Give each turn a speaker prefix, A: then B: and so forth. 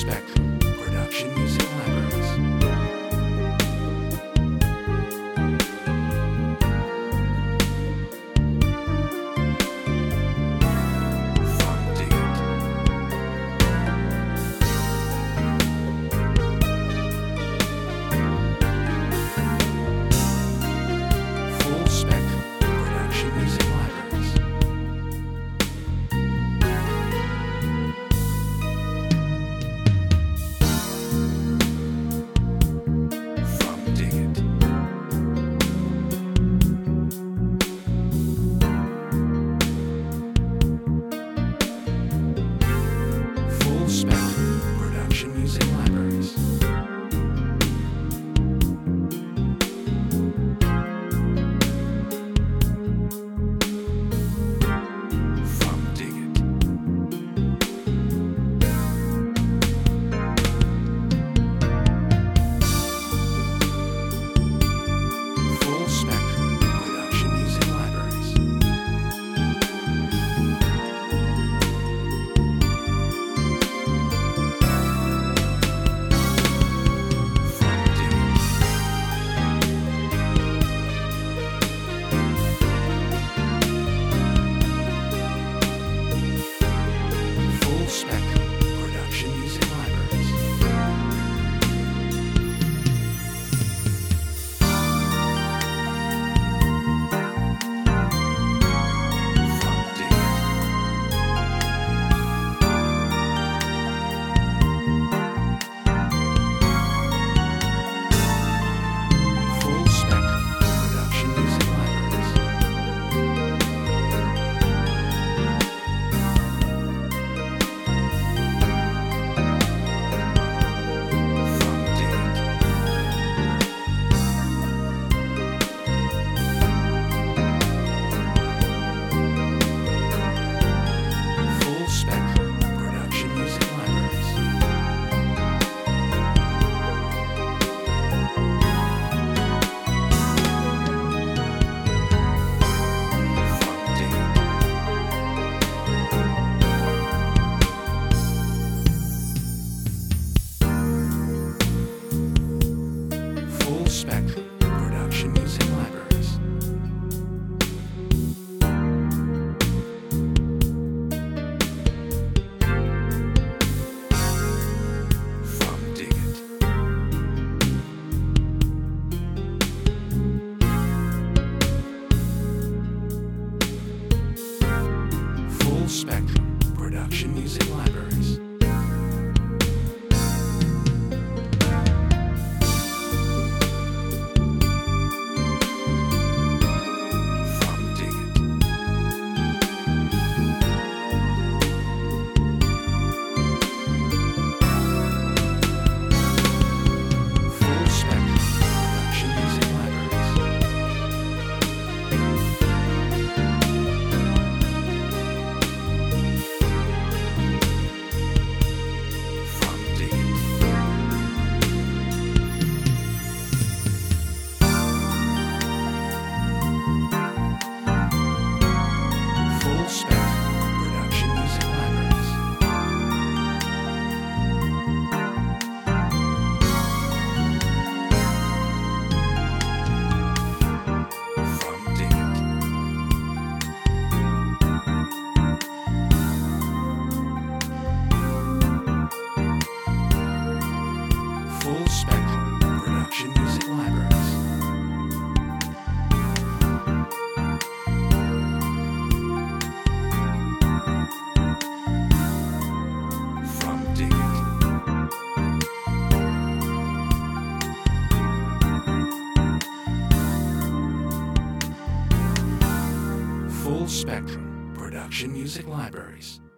A: Spectrum Production Music Libraries. From Dig It. Full Spectrum Production Music Libraries. From Dig It. Full Spectrum Production Music Libraries. From Dig It. Full Spectrum Production Music Libraries. From Dig It. Full Spectrum Production Music Libraries. From Dig It. Full Spectrum Production Music Libraries. From Dig It. Full Spectrum Production Music Libraries. From Dig It. Full Spectrum Production Music Libraries. From Dig It. Full Spectrum Production Music Libraries. From Dig It. Full Spectrum Production Music Libraries. From Dig It. Full Spectrum Production Music Libraries. From Dig It. Full Spectrum Production Music Libraries. From Dig It. Full Spectrum Production Music Libraries.